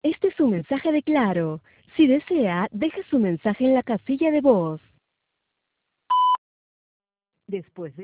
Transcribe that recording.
Este es un mensaje de Claro. Si desea, deje su mensaje en la casilla de voz. Después de